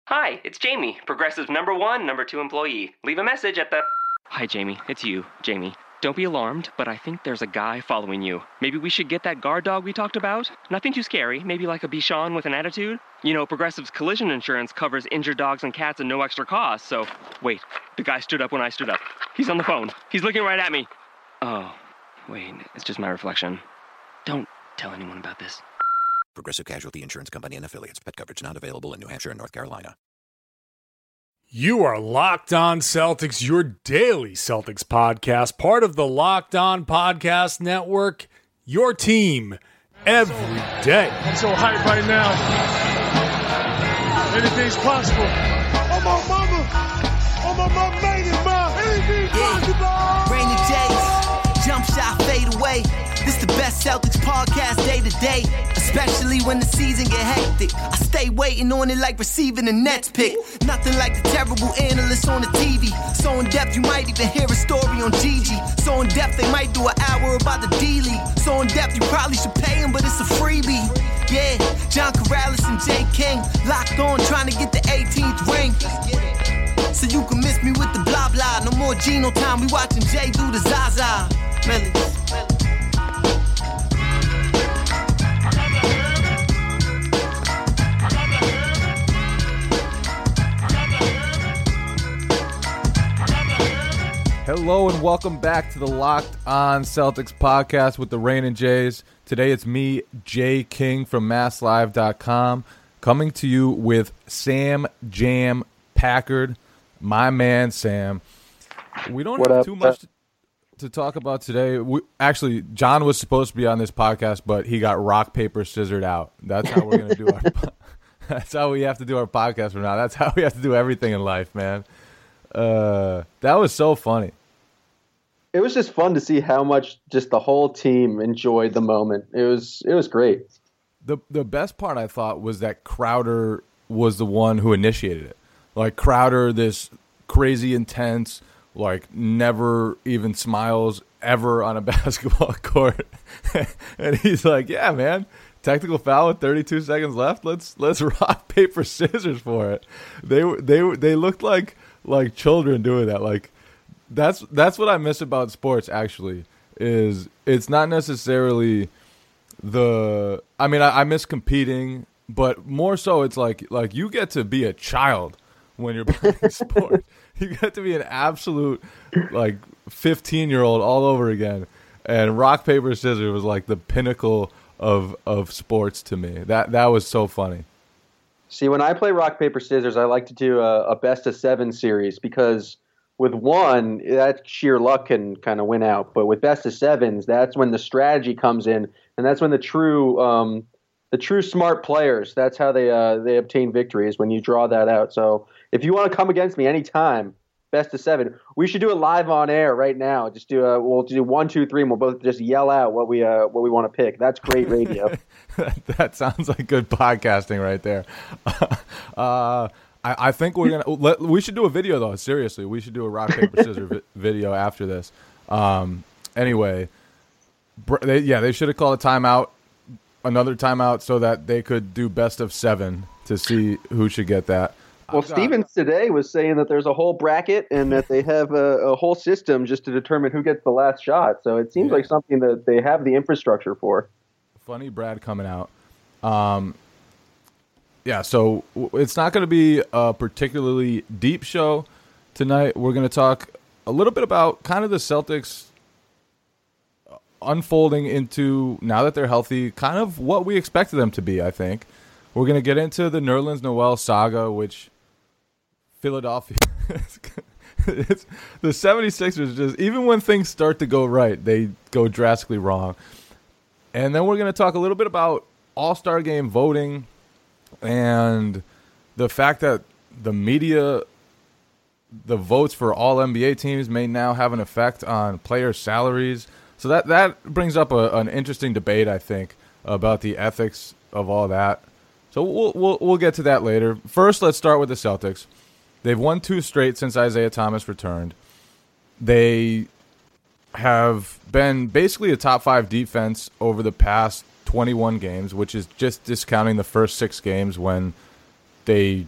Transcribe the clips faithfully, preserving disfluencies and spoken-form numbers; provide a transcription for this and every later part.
Hi, it's Jamie, Progressive's number one, number two employee. Leave a message at the... Hi, Jamie. It's you, Jamie. Don't be alarmed, but I think there's a guy following you. Maybe we should get that guard dog we talked about? Nothing too scary. Maybe like a Bichon with an attitude? You know, Progressive's collision insurance covers injured dogs and cats at no extra cost, so... Wait, the guy stood up when I stood up. He's on the phone. He's looking right at me. Oh, wait, it's just my reflection. Don't tell anyone about this. Progressive Casualty Insurance Company and Affiliates. Pet coverage not available in New Hampshire and North Carolina. You are Locked On Celtics, your daily Celtics podcast, part of the Locked On Podcast Network, your team every day. I'm so hyped right now. Anything's possible. Oh, my mama. Oh, my mama made it, ma. Anything's possible. Rainy days, jump shot, fade away. This the best Celtics podcast day to day, especially when the season get hectic. I stay waiting on it like receiving a Nets pick. Nothing like the terrible analysts on the T V. So in depth you might even hear a story on Gigi. So in depth they might do an hour about the D-League. So in depth you probably should pay him, but it's a freebie. Yeah, John Corrales and Jay King locked on trying to get the eighteenth ring. So you can miss me with the blah blah. No more Geno time, we watching Jay do the Zaza. Really, really. Hello and welcome back to the Locked On Celtics podcast with the Rain and Jays. Today it's me, Jay King from Mass Live dot com, coming to you with Sam Jam Packard, my man Sam. We don't what have up? too much to, to talk about today. We, actually, John was supposed to be on this podcast, but he got rock, paper, scissored out. That's how we're going to do our That's how we have to do our podcast from now. That's how we have to do everything in life, man. Uh, that was so funny. It was just fun to see how much just the whole team enjoyed the moment. It was it was great. The the best part I thought was that Crowder was the one who initiated it. Like Crowder, this crazy intense, like never even smiles ever on a basketball court. And he's like, yeah, man, technical foul with thirty-two seconds left. Let's let's rock, paper, scissors for it. They they they looked like like children doing that. Like that's that's what I miss about sports. Actually, is it's not necessarily the. I mean, I, I miss competing, but more so, it's like like you get to be a child when you're playing sport. You get to be an absolute like fifteen year old all over again. And rock, paper, scissors was like the pinnacle of of sports to me. That that was so funny. See, when I play rock, paper, scissors, I like to do a, a best of seven series because with one, that sheer luck can kind of win out. But with best of sevens, that's when the strategy comes in, and that's when the true um, the true smart players, that's how they uh, they obtain victories, when you draw that out. So if you want to come against me anytime, best of seven, we should do it live on air right now. Just do a, we'll do one, two, three, and we'll both just yell out what we uh, what we want to pick. That's great radio. That sounds like good podcasting right there. uh, I, I think we're gonna. Let, we should do a video though. Seriously, we should do a rock, paper, scissors vi- video after this. Um, anyway, br- they, yeah, they should have called a timeout, another timeout, so that they could do best of seven to see who should get that. Well, Stevens today was saying that there's a whole bracket and that they have a, a whole system just to determine who gets the last shot. So it seems yeah. like something that they have the infrastructure for. Funny Brad coming out. Um, yeah, so it's not going to be a particularly deep show tonight. We're going to talk a little bit about kind of the Celtics unfolding into, now that they're healthy, kind of what we expected them to be, I think. We're going to get into the Nerlens Noel saga, which Philadelphia, it's, the seventy-sixers just, even when things start to go right, they go drastically wrong. And then we're going to talk a little bit about All-Star Game voting and the fact that the media, the votes for all N B A teams may now have an effect on players' salaries. So that, that brings up a, an interesting debate, I think, about the ethics of all that. So we'll, we'll we'll get to that later. First, let's start with the Celtics. They've won two straight since Isaiah Thomas returned. They have been basically a top five defense over the past twenty-one games, which is just discounting the first six games when they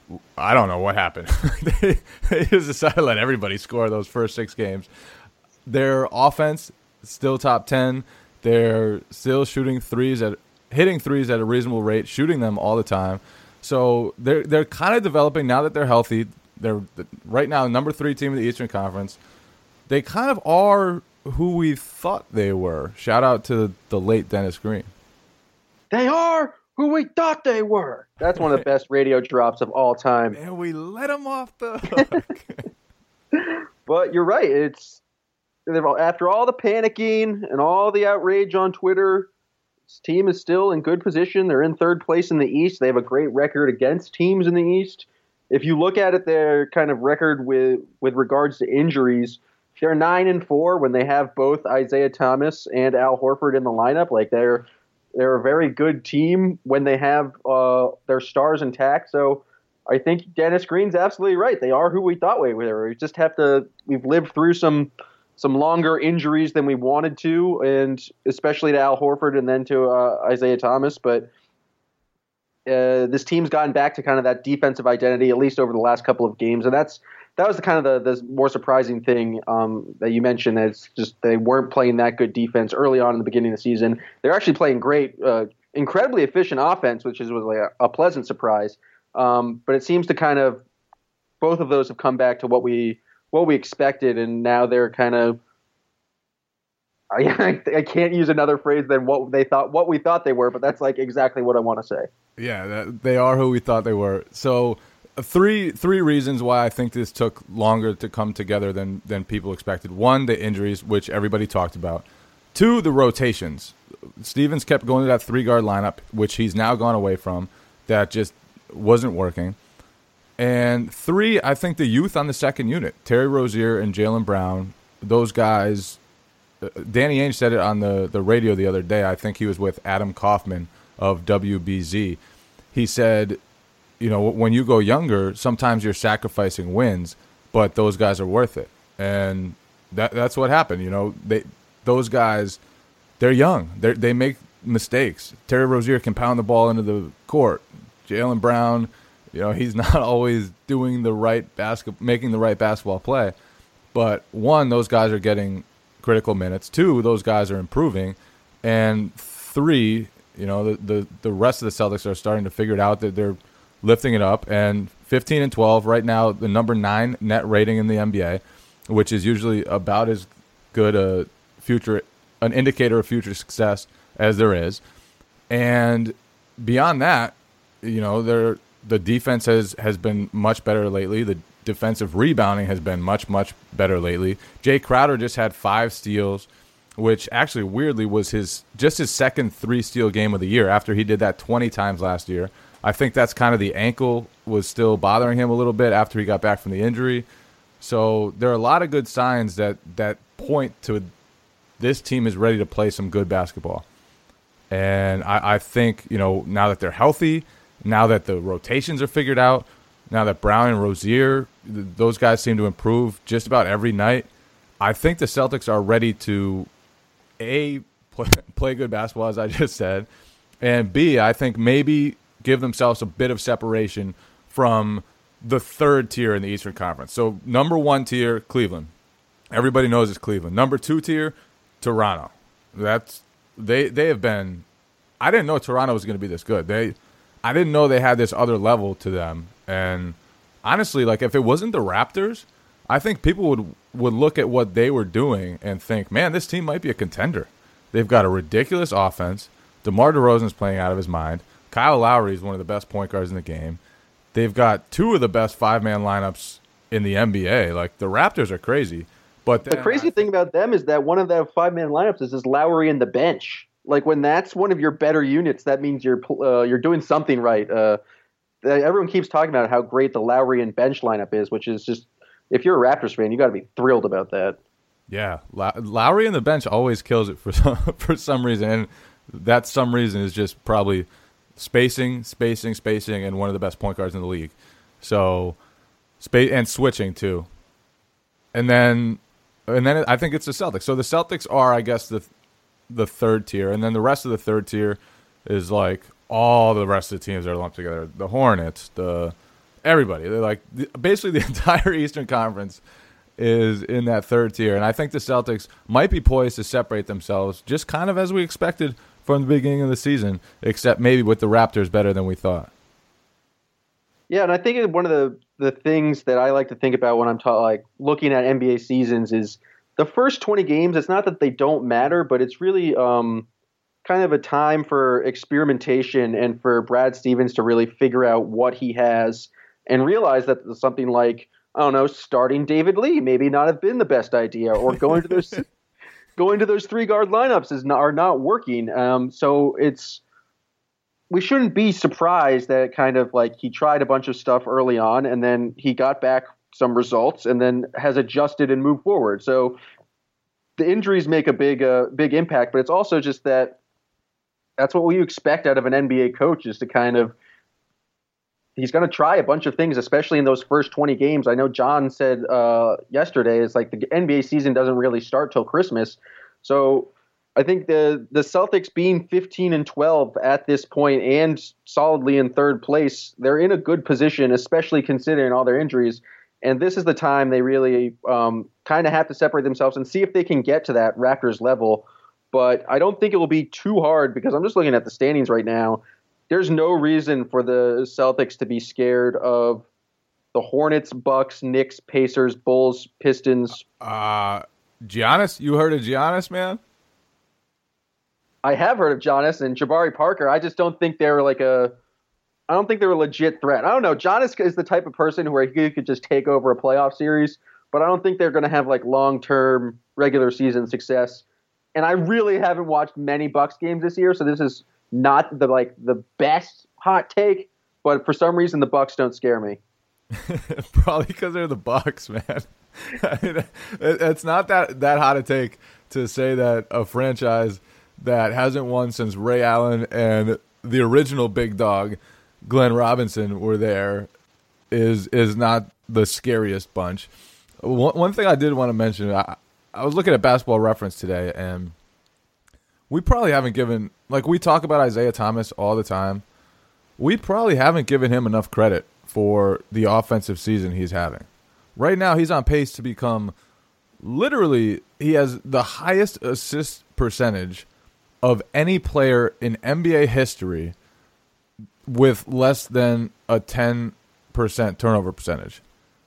I don't know what happened. they, they just decided to let everybody score those first six games. Their offense still top ten. They're still shooting threes at hitting threes at a reasonable rate, shooting them all the time. So they're they're kind of developing now that they're healthy. They're right now number three team in the Eastern Conference. They kind of are who we thought they were. Shout out to the late Dennis Green. They are who we thought they were. That's one of the best radio drops of all time. And we let them off the hook. But you're right. It's after all the panicking and all the outrage on Twitter, this team is still in good position. They're in third place in the East. They have a great record against teams in the East. If you look at it, their kind of record with with regards to injuries, they're nine and four when they have both Isaiah Thomas and Al Horford in the lineup. Like they're they're a very good team when they have uh, their stars intact. So I think Dennis Green's absolutely right. They are who we thought we were. We just have to. We've lived through some. some longer injuries than we wanted to, and especially to Al Horford and then to uh, Isaiah Thomas. But uh, this team's gotten back to kind of that defensive identity, at least over the last couple of games. And that's that was the kind of the, the more surprising thing um, that you mentioned. That it's just they weren't playing that good defense early on in the beginning of the season. They're actually playing great, uh, incredibly efficient offense, which is was like a, a pleasant surprise. Um, but it seems to kind of both of those have come back to what we what we expected, and now they're kind of I, I can't use another phrase than what they thought what we thought they were, but that's like exactly what I want to say. Yeah, that, they are who we thought they were. So uh, three three reasons why I think this took longer to come together than than people expected. One, the injuries, which everybody talked about. Two, the rotations. Stevens kept going to that three-guard lineup, which he's now gone away from. That just wasn't working. And three, I think the youth on the second unit, Terry Rozier and Jaylen Brown, those guys, uh, Danny Ainge said it on the, the radio the other day. I think he was with Adam Kaufman of W B Z. He said, you know, when you go younger, sometimes you're sacrificing wins, but those guys are worth it. And that that's what happened. You know, they those guys, they're young. They they make mistakes. Terry Rozier can pound the ball into the court. Jaylen Brown, you know, he's not always doing the right basket, making the right basketball play. But one, those guys are getting critical minutes. Two, those guys are improving. And three, you know, the, the, the rest of the Celtics are starting to figure it out, that they're lifting it up. And fifteen and twelve, right now, the number nine net rating in the N B A, which is usually about as good a future, an indicator of future success as there is. And beyond that, you know, they're the defense has, has been much better lately. The defensive rebounding has been much, much better lately. Jay Crowder just had five steals, which actually weirdly was his just his second three-steal game of the year after he did that twenty times last year. I think that's kind of the ankle was still bothering him a little bit after he got back from the injury. So there are a lot of good signs that, that point to this team is ready to play some good basketball. And I, I think, you know, now that they're healthy, now that the rotations are figured out, now that Brown and Rozier, th- those guys seem to improve just about every night, I think the Celtics are ready to, A, play, play good basketball, as I just said, and B, I think maybe give themselves a bit of separation from the third tier in the Eastern Conference. So number one tier, Cleveland. Everybody knows it's Cleveland. Number two tier, Toronto. That's they they have been – I didn't know Toronto was going to be this good. They – I didn't know they had this other level to them. And honestly, like if it wasn't the Raptors, I think people would would look at what they were doing and think, man, this team might be a contender. They've got a ridiculous offense. DeMar DeRozan's playing out of his mind. Kyle Lowry is one of the best point guards in the game. They've got two of the best five-man lineups in the N B A. Like the Raptors are crazy. But the crazy I, thing about them is that one of the five-man lineups is just Lowry and the bench. Like when that's one of your better units, that means you're uh, you're doing something right. Uh, everyone keeps talking about how great the Lowry and bench lineup is, which is just if you're a Raptors fan, you got to be thrilled about that. Yeah, Low- Lowry and the bench always kills it for some, for some reason, and that some reason is just probably spacing, spacing, spacing, and one of the best point guards in the league. So, space and switching too, and then and then I think it's the Celtics. So the Celtics are, I guess, the the third tier, and then the rest of the third tier is like all the rest of the teams that are lumped together. The Hornets, the everybody. They're like basically the entire Eastern Conference is in that third tier, and I think the Celtics might be poised to separate themselves, just kind of as we expected from the beginning of the season, except maybe with the Raptors better than we thought. Yeah, and I think one of the, the things that I like to think about when I'm ta- like looking at N B A seasons is the first twenty games. It's not that they don't matter, but it's really um, kind of a time for experimentation and for Brad Stevens to really figure out what he has and realize that something like, I don't know, starting David Lee maybe not have been the best idea, or going to those going to those three guard lineups is not, are not working. Um, so it's we shouldn't be surprised that kind of like he tried a bunch of stuff early on and then he got back some results and then has adjusted and moved forward. So the injuries make a big uh, big impact, but it's also just that that's what we expect out of an N B A coach, is to kind of he's going to try a bunch of things, especially in those first twenty games. I know John said uh, yesterday, it's like the N B A season doesn't really start till Christmas. So I think the, the Celtics being fifteen and twelve at this point and solidly in third place, they're in a good position, especially considering all their injuries. And this is the time they really um, kind of have to separate themselves and see if they can get to that Raptors level. But I don't think it will be too hard, because I'm just looking at the standings right now. There's no reason for the Celtics to be scared of the Hornets, Bucks, Knicks, Pacers, Bulls, Pistons. Uh, Giannis? You heard of Giannis, man? I have heard of Giannis and Jabari Parker. I just don't think they're like a – I don't think they're a legit threat. I don't know. Giannis is the type of person where he could just take over a playoff series, but I don't think they're going to have like long-term regular season success. And I really haven't watched many Bucks games this year, so this is – not the like the best hot take, but for some reason the Bucks don't scare me. Probably because they're the Bucks, man. I mean, it, it's not that that hot a take to say that a franchise that hasn't won since Ray Allen and the original big dog Glenn Robinson were there is is not the scariest bunch. One, one thing I did want to mention, I, I was looking at Basketball Reference today, and we probably haven't given, like we talk about Isaiah Thomas all the time, we probably haven't given him enough credit for the offensive season he's having. Right now, he's on pace to become, literally, he has the highest assist percentage of any player in N B A history with less than a ten percent turnover percentage.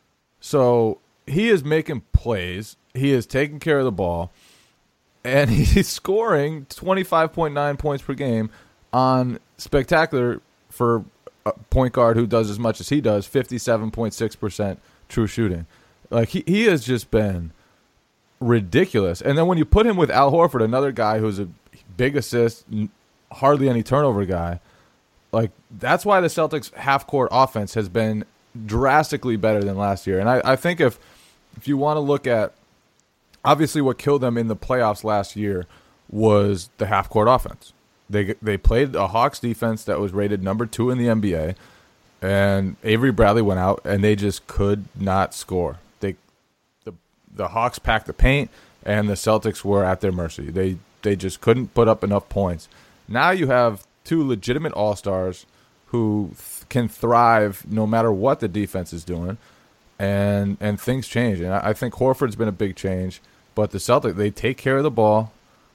So he is making plays. He is taking care of the ball. And he's scoring twenty-five point nine points per game on spectacular, for a point guard who does as much as he does, fifty-seven point six percent true shooting. Like, he, he has just been ridiculous. And then when you put him with Al Horford, another guy who's a big assist, hardly any turnover guy, like, that's why the Celtics half-court offense has been drastically better than last year. And I, I think if if you want to look at, obviously, what killed them in the playoffs last year was the half-court offense. They they played a Hawks defense that was rated number two in the N B A, and Avery Bradley went out, and they just could not score. They the the Hawks packed the paint, and the Celtics were at their mercy. They they just couldn't put up enough points. Now you have two legitimate all-stars who th- can thrive no matter what the defense is doing, and and things change. And I, I think Horford's been a big change. But the Celtics, they take care of the ball,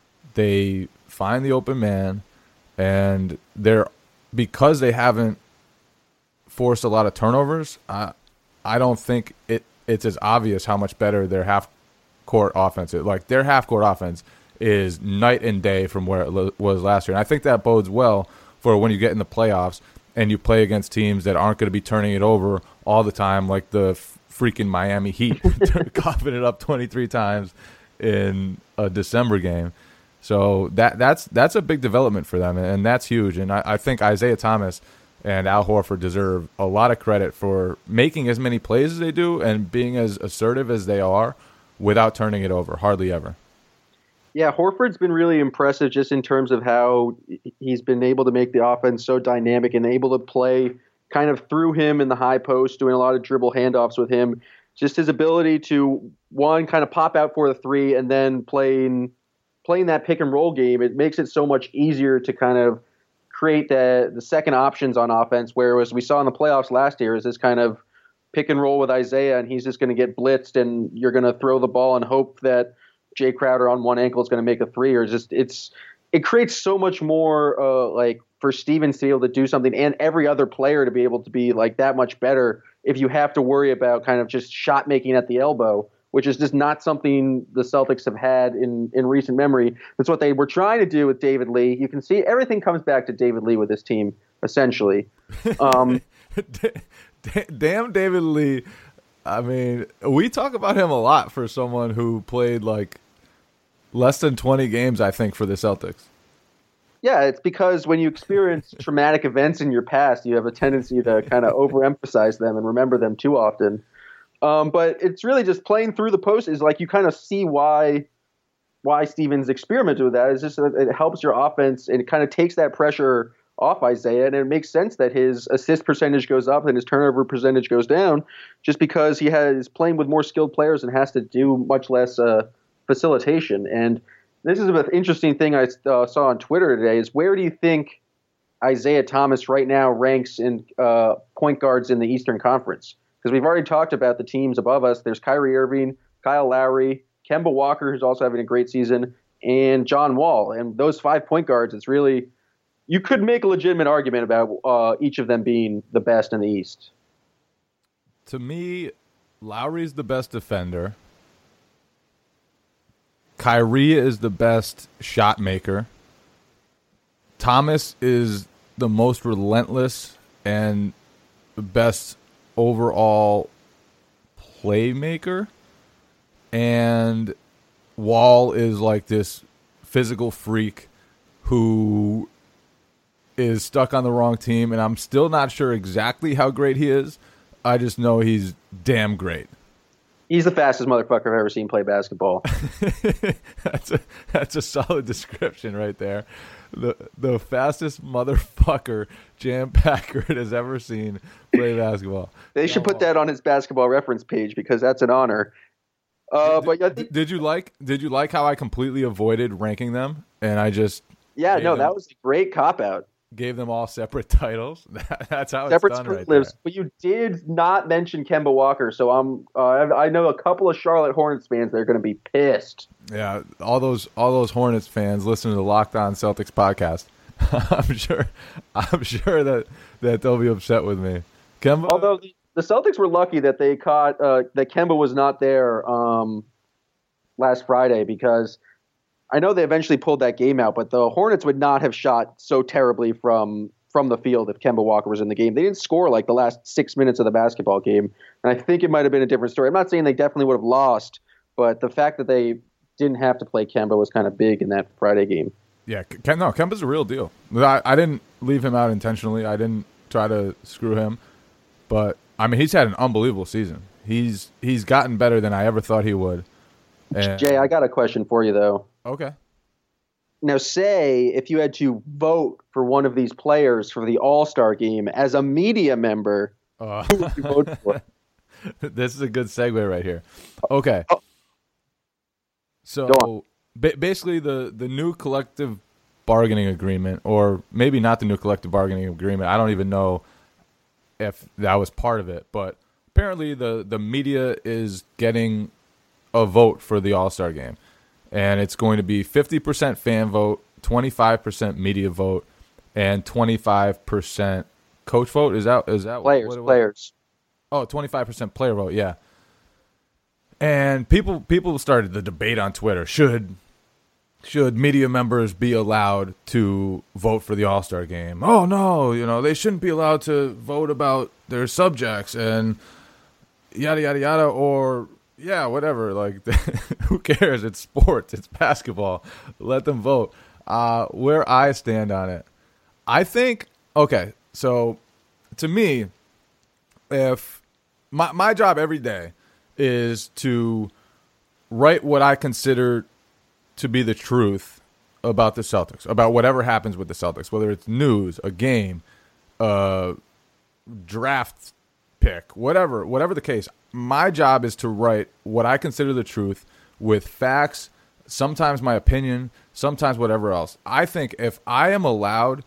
they find the open man, and they're, because they haven't forced a lot of turnovers, I, I don't think it it's as obvious how much better their half-court offense is. Like, their half-court offense is night and day from where it lo- was last year. And I think that bodes well for when you get in the playoffs and you play against teams that aren't going to be turning it over all the time, like the freaking Miami Heat, coughing it up twenty-three times in a December game. So that that's that's a big development for them, and that's huge. And I, I think Isaiah Thomas and Al Horford deserve a lot of credit for making as many plays as they do and being as assertive as they are without turning it over, hardly ever. Yeah, Horford's been really impressive just in terms of how he's been able to make the offense so dynamic and able to play kind of through him in the high post, doing a lot of dribble handoffs with him. Just his ability to, one, kind of pop out for the three, and then playing playing that pick and roll game, it makes it so much easier to kind of create the the second options on offense, whereas we saw in the playoffs last year is this kind of pick and roll with Isaiah, and he's just going to get blitzed, and you're going to throw the ball and hope that Jay Crowder on one ankle is going to make a three, or just it's it creates so much more uh, like for Stevens to be able to do something, and every other player to be able to be like that much better if you have to worry about kind of just shot making at the elbow, which is just not something the Celtics have had in, in recent memory. That's what they were trying to do with David Lee. You can see everything comes back to David Lee with this team, essentially. Um, Damn David Lee. I mean, we talk about him a lot for someone who played like less than twenty games, I think, for the Celtics. Yeah, it's because when you experience traumatic events in your past, you have a tendency to kind of overemphasize them and remember them too often. Um, but it's really just playing through the post is like you kind of see why why Stevens experimented with that. It's just that it helps your offense and it kind of takes that pressure off Isaiah, and it makes sense that his assist percentage goes up and his turnover percentage goes down just because he has playing with more skilled players and has to do much less uh, facilitation. And this is an interesting thing I uh, saw on Twitter today is where do you think Isaiah Thomas right now ranks in uh, point guards in the Eastern Conference? Because we've already talked about the teams above us. There's Kyrie Irving, Kyle Lowry, Kemba Walker, who's also having a great season, and John Wall. And those five point guards, it's really – you could make a legitimate argument about uh, each of them being the best in the East. To me, Lowry's the best defender. Kyrie is the best shot maker. Thomas is the most relentless and the best overall playmaker. And Wall is like this physical freak who is stuck on the wrong team, and I'm still not sure exactly how great he is. I just know he's damn great. He's the fastest motherfucker I've ever seen play basketball. that's a that's a solid description right there. The the fastest motherfucker Jam Packard has ever seen play basketball. They should put that on his basketball reference page because that's an honor. Uh, did, but I think, did you like did you like how I completely avoided ranking them and I just yeah no them, that was a great cop out. Gave them all separate titles. That's how separate it's done right lives, there. But you did not mention Kemba Walker, so I'm uh, I know a couple of Charlotte Hornets fans that are going to be pissed. Yeah, all those all those Hornets fans listen to the Locked On Celtics podcast. I'm sure I'm sure that, that they'll be upset with me. Kemba, although the, the Celtics were lucky that they caught uh, that Kemba was not there um, last Friday because I know they eventually pulled that game out, but the Hornets would not have shot so terribly from from the field if Kemba Walker was in the game. They didn't score like the last six minutes of the basketball game, and I think it might have been a different story. I'm not saying they definitely would have lost, but the fact that they didn't have to play Kemba was kind of big in that Friday game. Yeah, Kem- no, Kemba's a real deal. I, I didn't leave him out intentionally. I didn't try to screw him, but I mean, he's had an unbelievable season. He's he's gotten better than I ever thought he would. And Jay, I got a question for you though. Okay. Now, say if you had to vote for one of these players for the All-Star game as a media member, uh, who would you vote for? This is a good segue right here. Okay. Oh. So ba- basically the, the new collective bargaining agreement, or maybe not the new collective bargaining agreement, I don't even know if that was part of it, but apparently the, the media is getting a vote for the All-Star game. And it's going to be fifty percent fan vote, twenty-five percent media vote, and twenty-five percent coach vote. Is that is that players? What it was? Players. Oh, twenty-five percent player vote. Yeah. And people people started the debate on Twitter: should should media members be allowed to vote for the All-Star game? Oh no, you know they shouldn't be allowed to vote about their subjects and yada yada yada, or yeah, whatever. Like, who cares? It's sports. It's basketball. Let them vote. Uh, where I stand on it, I think, okay, so to me, if my my job every day is to write what I consider to be the truth about the Celtics, about whatever happens with the Celtics, whether it's news, a game, a draft pick, whatever, whatever the case. My job is to write what I consider the truth with facts, sometimes my opinion, sometimes whatever else. I think if I am allowed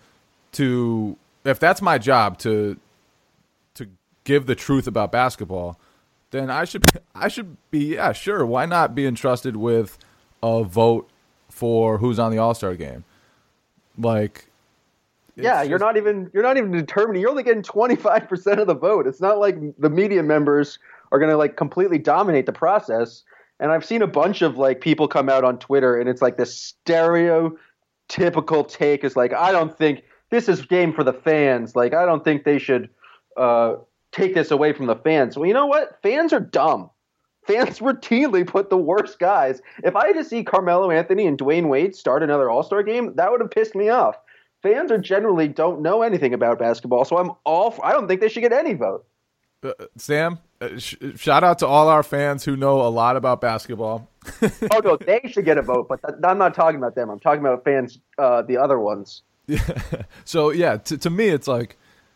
to if that's my job to to give the truth about basketball, then I should I should be yeah sure why not be entrusted with a vote for who's on the All-Star game, like. Yeah, you're just, not even you're not even determining. You're only getting twenty-five percent of the vote. It's not like the media members are going to like completely dominate the process. And I've seen a bunch of like people come out on Twitter, and it's like this stereotypical take is like, I don't think this is game for the fans. Like, I don't think they should uh, take this away from the fans. Well, you know what? Fans are dumb. Fans routinely put the worst guys. If I had to see Carmelo Anthony and Dwayne Wade start another All-Star game, that would have pissed me off. Fans are generally don't know anything about basketball, so I'm all for, I don't think they should get any vote. Uh, Sam, uh, sh- shout out to all our fans who know a lot about basketball. Oh, no, they should get a vote, but th- I'm not talking about them. I'm talking about fans, uh, the other ones. Yeah. So, yeah, to, to me, it's like,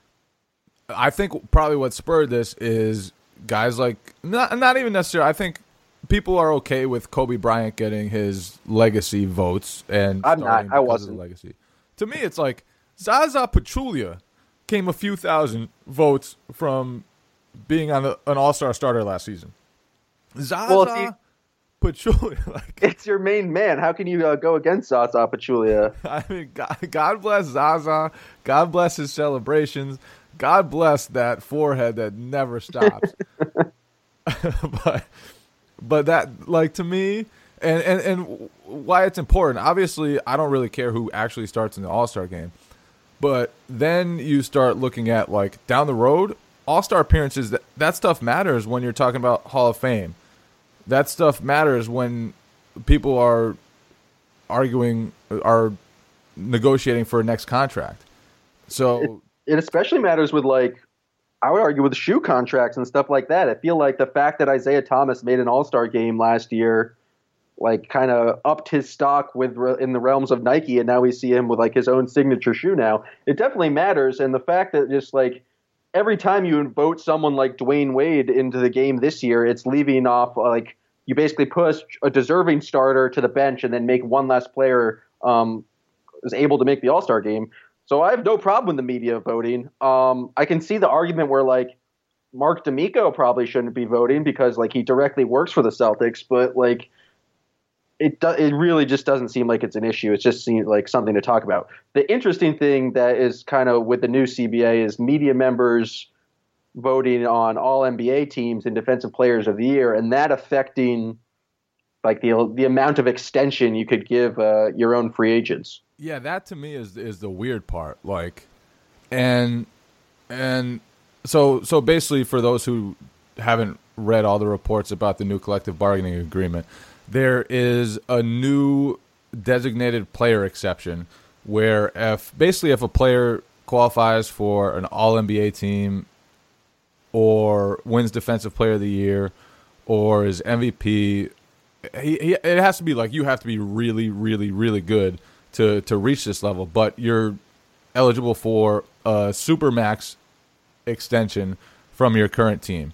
I think probably what spurred this is guys like, not, not even necessarily, I think people are okay with Kobe Bryant getting his legacy votes. And I'm not, I wasn't. Legacy. To me, it's like Zaza Pachulia came a few thousand votes from being on a, an All-Star starter last season. Zaza well, you, Pachulia. Like, it's your main man. How can you uh, go against Zaza Pachulia? I mean, God, God bless Zaza. God bless his celebrations. God bless that forehead that never stops. but, but that, like, to me, and, and, and why it's important, obviously, I don't really care who actually starts in the All-Star game. But then you start looking at, like, down the road, All-Star appearances, that, that stuff matters when you're talking about Hall of Fame. That stuff matters when people are arguing, are negotiating for a next contract. So it, it especially matters with, like, I would argue with shoe contracts and stuff like that. I feel like the fact that Isaiah Thomas made an All-Star game last year, like, kind of upped his stock with in the realms of Nike, and now we see him with, like, his own signature shoe now. It definitely matters, and the fact that just, like, every time you vote someone like Dwayne Wade into the game this year, it's leaving off, like, you basically push a deserving starter to the bench and then make one less player um, is able to make the All-Star game. So I have no problem with the media voting. Um, I can see the argument where, like, Mark D'Amico probably shouldn't be voting because, like, he directly works for the Celtics, but, like, It do, it really just doesn't seem like it's an issue. It just seems like something to talk about. The interesting thing that is kind of with the new C B A is media members voting on all N B A teams and defensive players of the year, and that affecting like the the amount of extension you could give uh, your own free agents. Yeah, that to me is is the weird part. Like, and and so so basically, for those who haven't read all the reports about the new collective bargaining agreement, there is a new designated player exception where if basically if a player qualifies for an all N B A team or wins defensive player of the year or is M V P, he, he, it has to be like you have to be really, really, really good to, to reach this level, but you're eligible for a Supermax extension from your current team.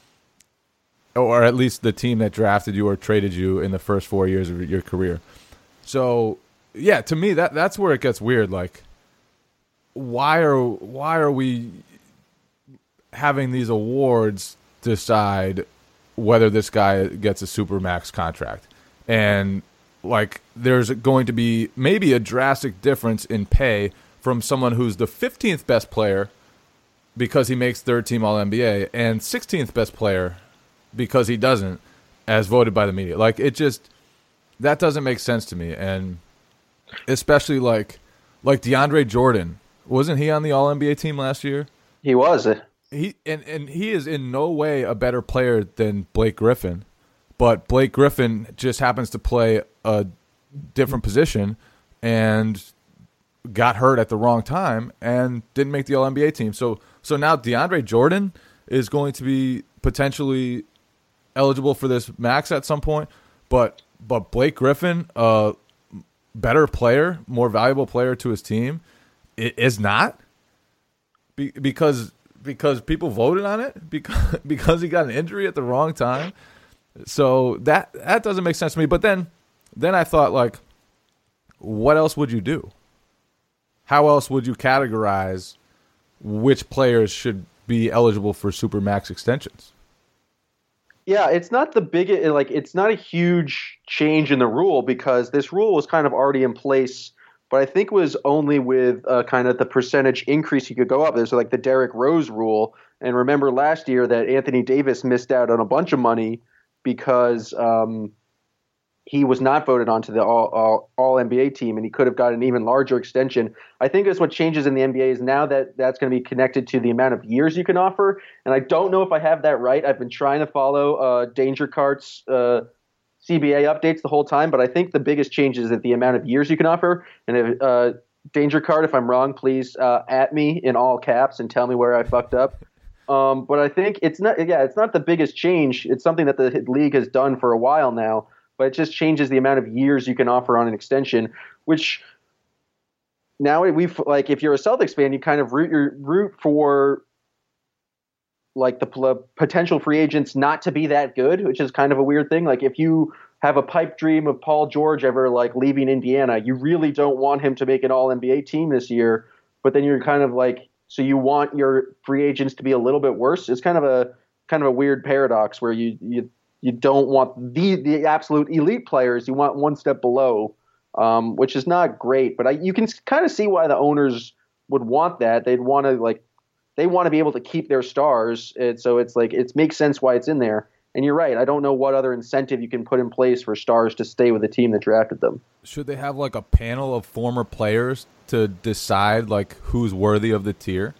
Or at least the team that drafted you or traded you in the first four years of your career. So, yeah, to me that that's where it gets weird. Like, why are why are we having these awards decide whether this guy gets a Supermax contract? And like, there's going to be maybe a drastic difference in pay from someone who's the fifteenth best player because he makes third team All N B A and sixteenth best player because he doesn't, as voted by the media. Like, it just, that doesn't make sense to me. And especially like like DeAndre Jordan, wasn't he on the All N B A team last year? He was. He and, and he is in no way a better player than Blake Griffin, but Blake Griffin just happens to play a different position and got hurt at the wrong time and didn't make the All N B A team. So so now DeAndre Jordan is going to be potentially eligible for this max at some point, but but Blake Griffin, a better player, more valuable player to his team, is not Be, because because people voted on it because because he got an injury at the wrong time. So that that doesn't make sense to me. But then then I thought, like, what else would you do? how else would you categorize which players should be eligible for Supermax extensions? Yeah, it's not the biggest, like, it's not a huge change in the rule because this rule was kind of already in place, but I think it was only with uh, kind of the percentage increase you could go up. There's like the Derrick Rose rule. And remember last year that Anthony Davis missed out on a bunch of money because um, he was not voted onto the all, all, all N B A team, and he could have got an even larger extension. I think that's what changes in the N B A is now that that's going to be connected to the amount of years you can offer. And I don't know if I have that right. I've been trying to follow uh, Danger Cart's uh, C B A updates the whole time, but I think the biggest change is that the amount of years you can offer. And if, uh, Danger Cart, if I'm wrong, please uh, at me in all caps and tell me where I fucked up. Um, but I think it's not. Yeah, it's not the biggest change. It's something that the league has done for a while now. But it just changes the amount of years you can offer on an extension, which now we've like if you're a Celtics fan, you kind of root your root for like the pl- potential free agents not to be that good, which is kind of a weird thing. Like if you have a pipe dream of Paul George ever like leaving Indiana, you really don't want him to make an all N B A team this year, but then you're kind of like, so you want your free agents to be a little bit worse. It's kind of a kind of a weird paradox where you you You don't want the the absolute elite players. You want one step below, um, which is not great. But I, you can kind of see why the owners would want that. They'd want to like they want to be able to keep their stars. And so it's like it makes sense why it's in there. And you're right. I don't know what other incentive you can put in place for stars to stay with the team that drafted them. Should they have like a panel of former players to decide like who's worthy of the tier?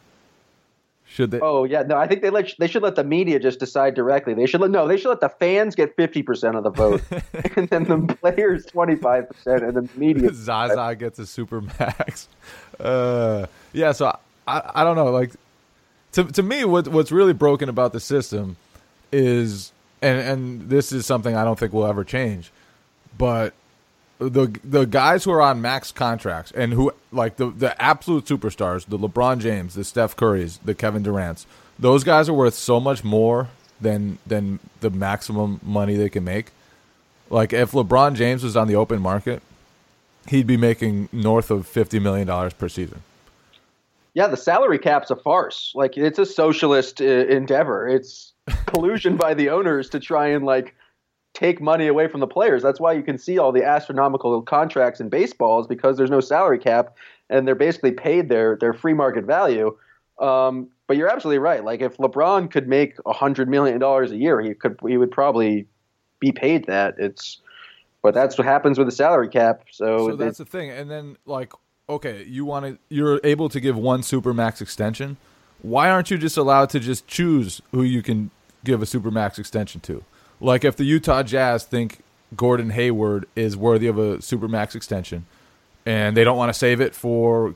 Should they? Oh yeah, no. I think they let they should let the media just decide directly. They should let no. They should let the fans get fifty percent of the vote, and then the players twenty five percent, and the media. Zaza gets a super max. Uh, yeah, so I I don't know. Like to to me, what what's really broken about the system is, and and this is something I don't think will ever change, but the the guys who are on max contracts and who like the the absolute superstars, the LeBron James, the Steph Currys, the Kevin Durants, those guys are worth so much more than than the maximum money they can make. Like if LeBron James was on the open market, he'd be making north of fifty million dollars per season. Yeah, the salary cap's a farce. Like it's a socialist uh, endeavor. It's collusion by the owners to try and like take money away from the players. That's why you can see all the astronomical contracts in baseball is because there's no salary cap and they're basically paid their their free market value. Um, but you're absolutely right. Like if LeBron could make a hundred million dollars a year, he could he would probably be paid that. It's but that's what happens with the salary cap. So, so that's the thing. And then like okay, you want to you're able to give one supermax extension. Why aren't you just allowed to just choose who you can give a supermax extension to? Like if the Utah Jazz think Gordon Hayward is worthy of a supermax extension and they don't want to save it for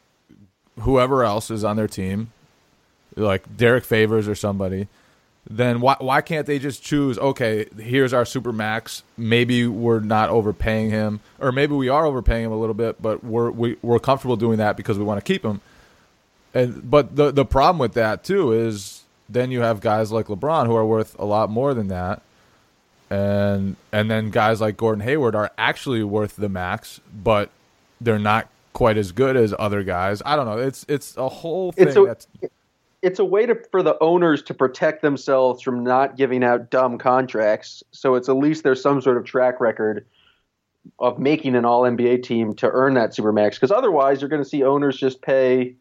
whoever else is on their team, like Derek Favors or somebody, then why why can't they just choose, okay, here's our supermax, maybe we're not overpaying him, or maybe we are overpaying him a little bit, but we're we, we're comfortable doing that because we want to keep him. And but the the problem with that too is then you have guys like LeBron who are worth a lot more than that. And and then guys like Gordon Hayward are actually worth the max, but they're not quite as good as other guys. I don't know. It's it's a whole thing. It's a, that's... it's a way to for the owners to protect themselves from not giving out dumb contracts. So it's at least there's some sort of track record of making an all N B A team to earn that supermax. Because otherwise, you're going to see owners just pay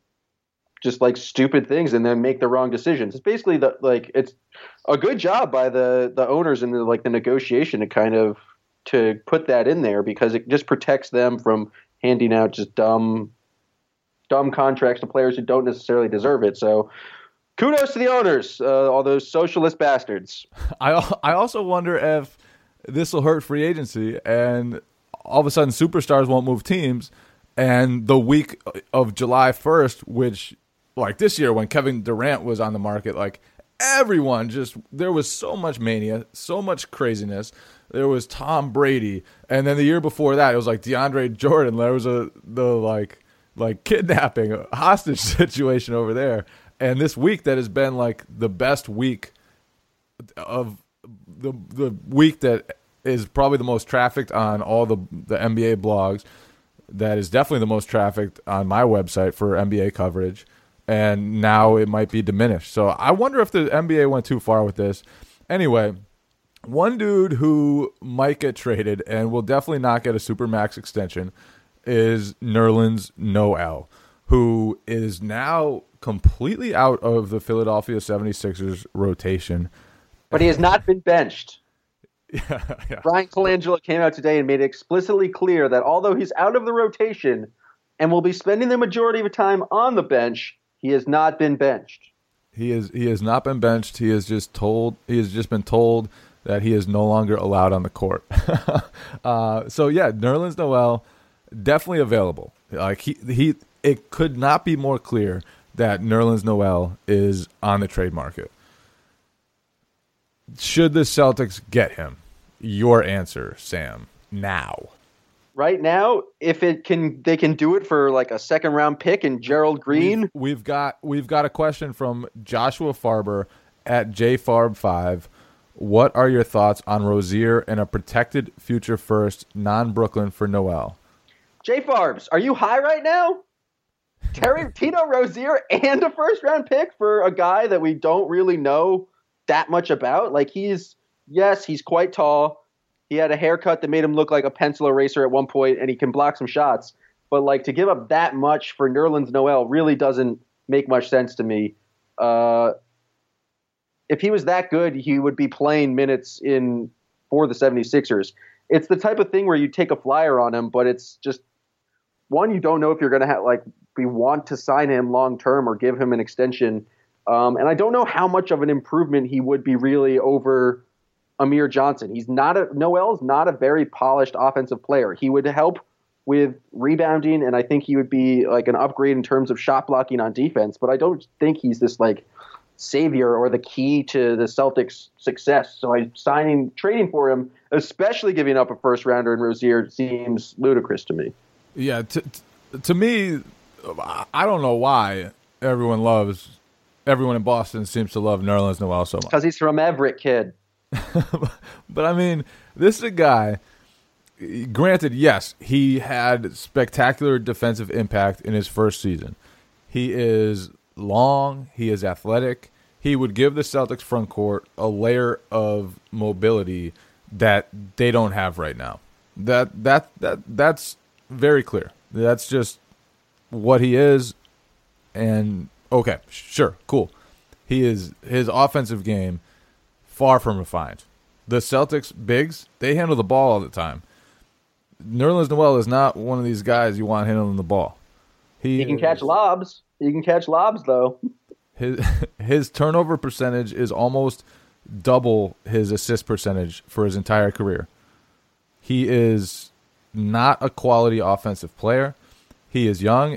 just like stupid things and then make the wrong decisions. It's basically the like it's a good job by the the owners in the like the negotiation to kind of to put that in there because it just protects them from handing out just dumb dumb contracts to players who don't necessarily deserve it. So kudos to the owners, uh, all those socialist bastards. I I also wonder if this will hurt free agency and all of a sudden superstars won't move teams, and the week of July first, which like this year when Kevin Durant was on the market, like everyone just, there was so much mania, so much craziness. There was Tom Brady. And then the year before that, it was like DeAndre Jordan. There was a, the like, like kidnapping, a hostage situation over there. And this week that has been like the best week of the, the week that is probably the most trafficked on all the, the N B A blogs. that is definitely the most trafficked on my website for N B A coverage, and now it might be diminished. So I wonder if the N B A went too far with this. Anyway, one dude who might get traded and will definitely not get a Supermax extension is Nerlens Noel, who is now completely out of the Philadelphia seventy-sixers rotation. But he has not been benched. Yeah, yeah. Brian Colangelo came out today and made it explicitly clear that although he's out of the rotation and will be spending the majority of the time on the bench, he has not been benched. He is he has not been benched. He is just told he has just been told that he is no longer allowed on the court. uh, so yeah, Nerlens Noel definitely available. Like he he it could not be more clear that Nerlens Noel is on the trade market. Should the Celtics get him? Your answer, Sam, now. Right now, if it can, they can do it for like a second round pick and Gerald Green. We've, we've got we've got a question from Joshua Farber at J Farb five. What are your thoughts on Rozier and a protected future first non-Brooklyn for Noel? J Farbs, are you high right now? Terry Tito Rozier and a first round pick for a guy that we don't really know that much about. Like he's yes, he's quite tall. He had a haircut that made him look like a pencil eraser at one point, and he can block some shots. But like to give up that much for Nerlens Noel really doesn't make much sense to me. Uh, if he was that good, he would be playing minutes in for the seventy-sixers. It's the type of thing where you take a flyer on him, but it's just one, you don't know if you're going to have like we want to sign him long term or give him an extension. Um, and I don't know how much of an improvement he would be really over Amir Johnson. He's not a Noel's not a very polished offensive player. He would help with rebounding, and I think he would be like an upgrade in terms of shot blocking on defense. But I don't think he's this like savior or the key to the Celtics' success. So I signing trading for him, especially giving up a first rounder in Rozier, seems ludicrous to me. Yeah, to to me, I don't know why everyone loves everyone in Boston seems to love Nerlens Noel so much. Because he's from Everett, kid. But I mean, this is a guy. Granted, yes, he had spectacular defensive impact in his first season. He is long. He is athletic. He would give the Celtics front court a layer of mobility that they don't have right now. That that that that's very clear. That's just what he is. And okay, sure, cool. He is his offensive game far from refined. The Celtics bigs, they handle the ball all the time. Nerlens Noel is not one of these guys you want handling the ball. He, he can catch lobs. He can catch lobs, though. His his turnover percentage is almost double his assist percentage for his entire career. He is not a quality offensive player. He is young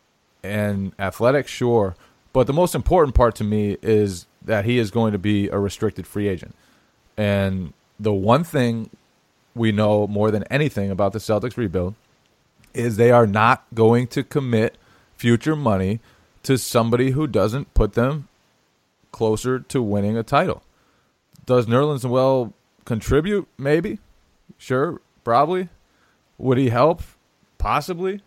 and athletic, sure. But the most important part to me is that he is going to be a restricted free agent. And the one thing we know more than anything about the Celtics rebuild is they are not going to commit future money to somebody who doesn't put them closer to winning a title. Does Nerlens Noel contribute? Maybe. Sure, probably. Would he help? Possibly.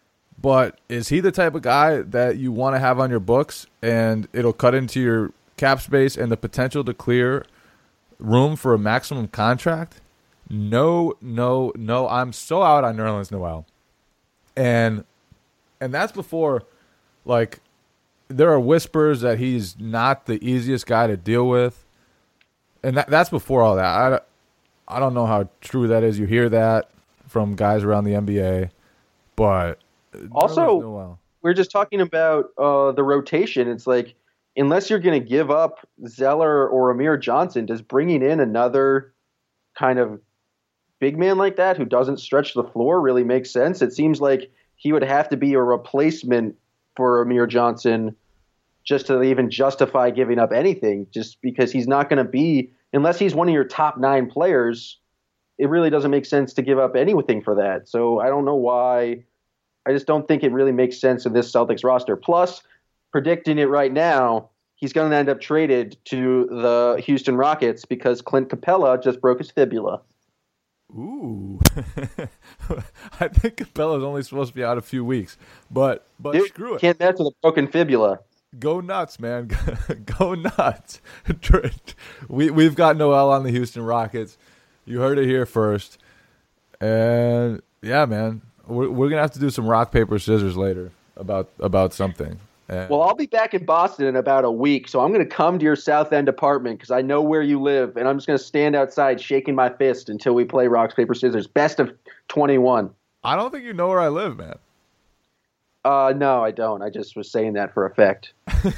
But is he the type of guy that you want to have on your books and it'll cut into your cap space and the potential to clear room for a maximum contract? No, no, no. I'm so out on Nerlens Noel. And and that's before, like, there are whispers that he's not the easiest guy to deal with. And that, that's before all that. I, I don't know how true that is. You hear that from guys around the N B A. But also, we're just talking about uh, the rotation. It's like, unless you're going to give up Zeller or Amir Johnson, does bringing in another kind of big man like that who doesn't stretch the floor really make sense? It seems like he would have to be a replacement for Amir Johnson just to even justify giving up anything, just because he's not going to be, unless he's one of your top nine players, it really doesn't make sense to give up anything for that. So I don't know why. I just don't think it really makes sense in this Celtics roster. Plus, predicting it right now, he's going to end up traded to the Houston Rockets because Clint Capella just broke his fibula. Ooh. I think Capella's only supposed to be out a few weeks. But but Dude, screw it. Can't mess with a broken fibula. Go nuts, man. Go nuts. we, we've got Noel on the Houston Rockets. You heard it here first. And, yeah, man, we're, we're going to have to do some rock, paper, scissors later about, about something. And Well, I'll be back in Boston in about a week, so I'm going to come to your South End apartment because I know where you live, and I'm just going to stand outside shaking my fist until we play rock, paper, scissors. Best of twenty-one. I don't think you know where I live, man. Uh, no, I don't. I just was saying that for effect.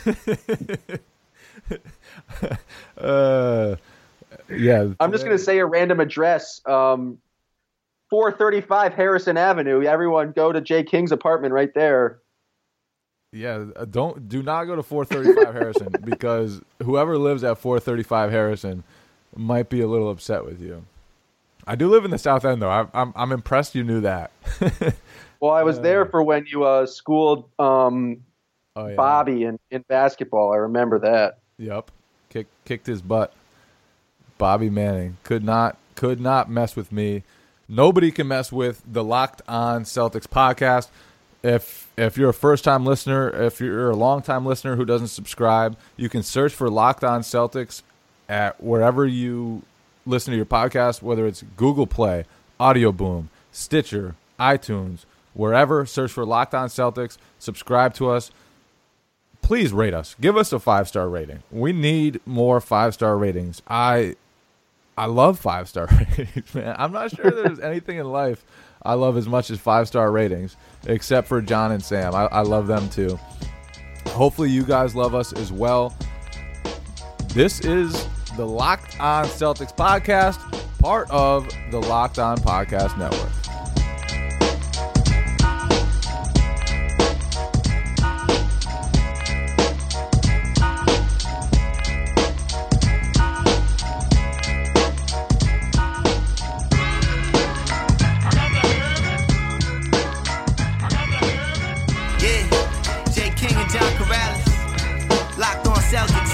uh, yeah. I'm just going to say a random address. Um, four thirty-five Harrison Avenue. Everyone go to Jay King's apartment right there. Yeah, don't do not go to four thirty-five Harrison because whoever lives at four thirty-five Harrison might be a little upset with you. I do live in the South End, though. I'm I'm, I'm impressed you knew that. Well, I was uh, there for when you uh, schooled um, oh, yeah. Bobby in, in basketball. I remember that. Yep, Kick, kicked his butt. Bobby Manning could not could not mess with me. Nobody can mess with the Locked On Celtics podcast. If if you're a first-time listener, if you're a long-time listener who doesn't subscribe, you can search for Locked On Celtics at wherever you listen to your podcast, whether it's Google Play, Audio Boom, Stitcher, iTunes, wherever. Search for Locked On Celtics. Subscribe to us. Please rate us. Give us a five-star rating. We need more five-star ratings. I I love five-star ratings, man. I'm not sure there's anything in life I love as much as five-star ratings, except for John and Sam. I, I love them too. Hopefully you guys love us as well. This is the Locked On Celtics podcast, part of the Locked On Podcast Network. Celtics.